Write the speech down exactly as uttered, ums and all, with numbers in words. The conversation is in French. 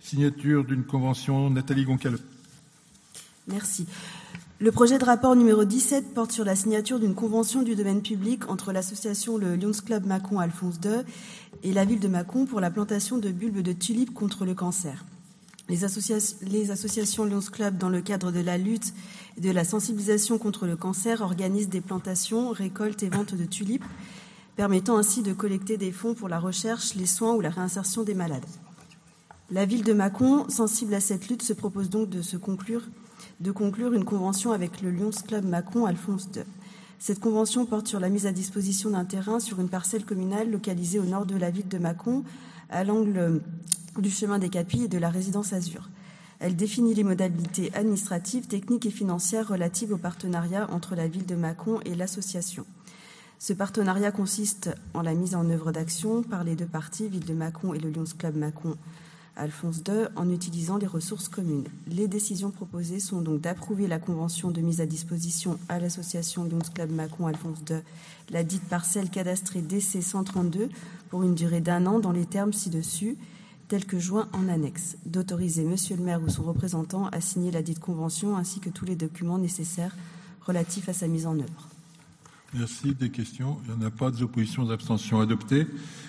Signature d'une convention, Nathalie Goncalves. Merci. Le projet de rapport numéro dix-sept porte sur la signature d'une convention du domaine public entre l'association le Lions Club Mâcon Alphonse deux et la ville de Mâcon pour la plantation de bulbes de tulipes contre le cancer. Les, associa- les associations Lions Club, dans le cadre de la lutte et de la sensibilisation contre le cancer, organisent des plantations, récoltes et ventes de tulipes, permettant ainsi de collecter des fonds pour la recherche, les soins ou la réinsertion des malades. La ville de Mâcon, sensible à cette lutte, se propose donc de se conclure de conclure une convention avec le Lions Club Mâcon Alphonse deux. Cette convention porte sur la mise à disposition d'un terrain sur une parcelle communale localisée au nord de la ville de Mâcon, à l'angle du chemin des Capilles et de la résidence Azur. Elle définit les modalités administratives, techniques et financières relatives au partenariat entre la ville de Mâcon et l'association. Ce partenariat consiste en la mise en œuvre d'actions par les deux parties, ville de Mâcon et le Lions Club Mâcon Alphonse deux, en utilisant les ressources communes. Les décisions proposées sont donc d'approuver la convention de mise à disposition à l'association Lions Club Mâcon Alphonse deux, la dite parcelle cadastrée D C cent trente-deux, pour une durée d'un an dans les termes ci-dessus, tels que joints en annexe, d'autoriser Monsieur le maire ou son représentant à signer la dite convention ainsi que tous les documents nécessaires relatifs à sa mise en œuvre. Merci. Des questions? Il n'y en a pas. Des oppositions, des abstentions adoptées.